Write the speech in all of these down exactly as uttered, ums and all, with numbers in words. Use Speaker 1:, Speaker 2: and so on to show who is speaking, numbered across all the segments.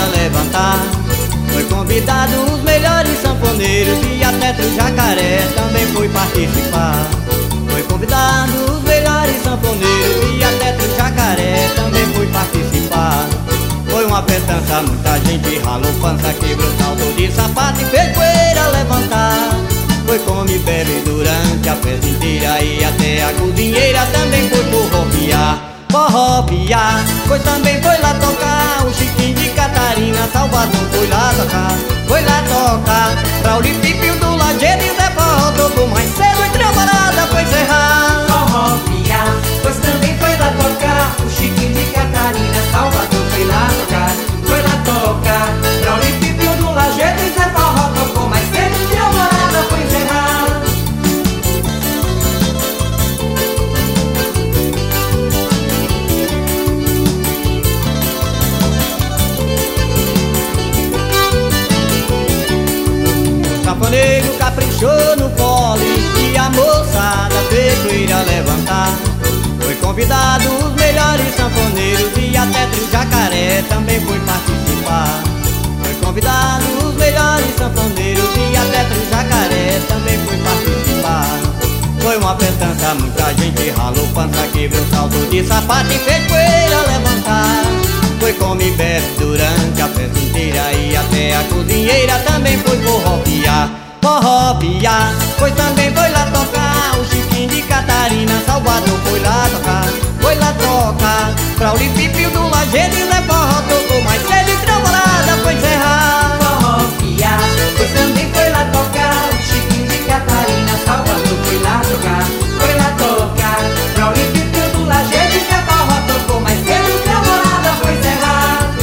Speaker 1: levantar. Foi convidado os melhores sanfoneiros e até Trio Jacaré também foi participar. Foi convidado os melhores sanfoneiros e até Trio Jacaré também foi participar. Foi uma festança, muita gente ralou pança, quebrou salto de sapato e fez poeira levantar. Foi come e bebe durante a festa inteira e até a cozinheira também foi forropiar. Forropiar, pois também foi lá tocar o Chiquinho de Catarina, Salvador foi lá tocar, foi lá tocar. Braulio e Pipio do Lajeado e Zé Forró tocou mais cedo e Trio Balada foi encerrar.
Speaker 2: Forropiar, pois também foi lá tocar o Chiquinho de Catarina, Salvador foi lá tocar, foi lá tocar. Braulio e Pipio do Lajeado e Zé Forró tocou mais cedo e Trio Balada foi encerrar.
Speaker 1: O sanfoneiro caprichou no pole e a moçada fez poeira levantar. Foi convidado os melhores sanfoneiros e até Trio Jacaré também foi participar. Foi convidado os melhores sanfoneiros e até Trio Jacaré também foi participar. Foi uma festança, muita gente ralou pança, quebrou salto de sapato e fez poeira levantar. Foi come e bebe durante a festa inteira e até a cozinheira também foi forropiar. Forropiar, pois também foi lá tocar o Chiquinho de Catarina, Salvador foi lá tocar, foi lá tocar. Braulio e Pipio do Lajeado e Zé Forró tocou mais cedo e Trio Balada foi encerrar.
Speaker 2: Forropiar, pois também foi lá tocar o Chiquinho de Catarina, Salvador foi lá tocar, foi lá tocar. Braulio e Pipio do Lajeado e Zé Forró tocou mais cedo e Trio Balada foi encerrar.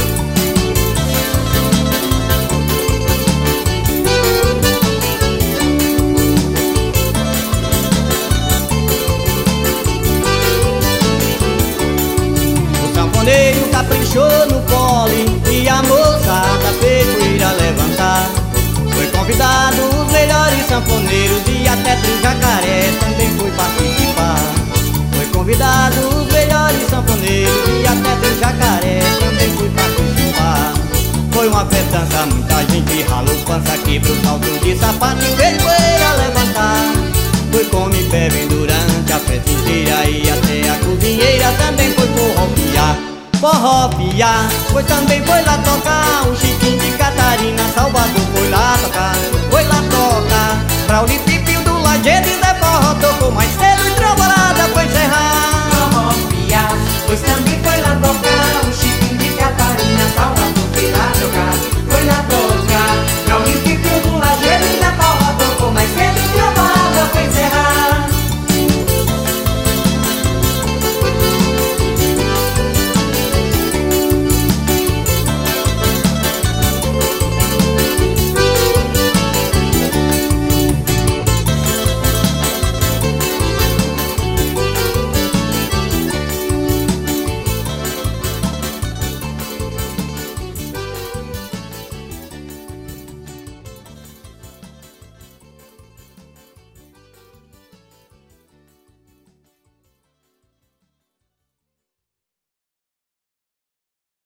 Speaker 1: O sanfoneiro caprichou no pole e a moçada fez poeira levantar. Foi convidado os melhores sanfoneiros e até Trio Jacaré também foi participar. Foi convidado os melhores sanfoneiros e até Trio Jacaré também foi participar. Foi uma festança, muita gente ralou pança, quebrou salto de sapato e fez poeira levantar. Foi come e bebe durante a festa inteira e até a cozinheira também foi forropiar. Forropiar, pois também foi lá tocar um Chiquinho